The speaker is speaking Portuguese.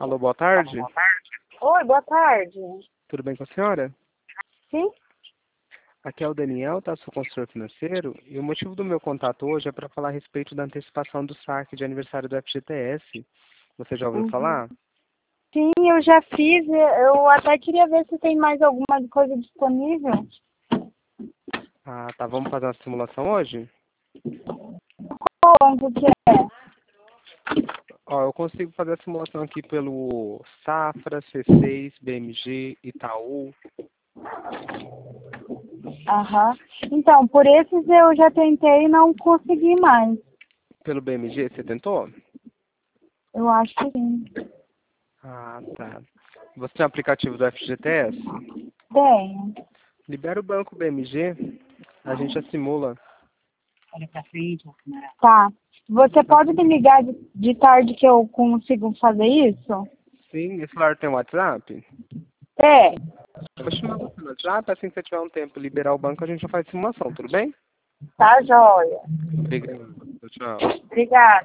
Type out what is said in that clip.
Alô, boa tarde. Oi, boa tarde. Tudo bem com a senhora? Sim? Aqui é o Daniel, tá? Sou consultor financeiro. E o motivo do meu contato hoje é para falar a respeito da antecipação do saque de aniversário do FGTS. Você já ouviu Uhum. falar? Sim, eu já fiz. Eu até queria ver se tem mais alguma coisa disponível. Ah, tá. Vamos fazer uma simulação hoje? Onde que é? Ó, eu consigo fazer a simulação aqui pelo Safra, C6, BMG, Itaú. Aham. Então, por esses eu já tentei e não consegui mais. Pelo BMG, você tentou? Eu acho que sim. Ah, tá. Você tem o aplicativo do FGTS? Tenho. Libera o banco BMG, a gente simula. Tá. Você pode me ligar de tarde que eu consigo fazer isso? Sim, esse celular tem WhatsApp? É. Eu vou chamar você no WhatsApp, assim que você tiver um tempo liberar o banco, a gente já faz simulação, tudo bem? Tá, joia. Obrigado. Tchau. Obrigada.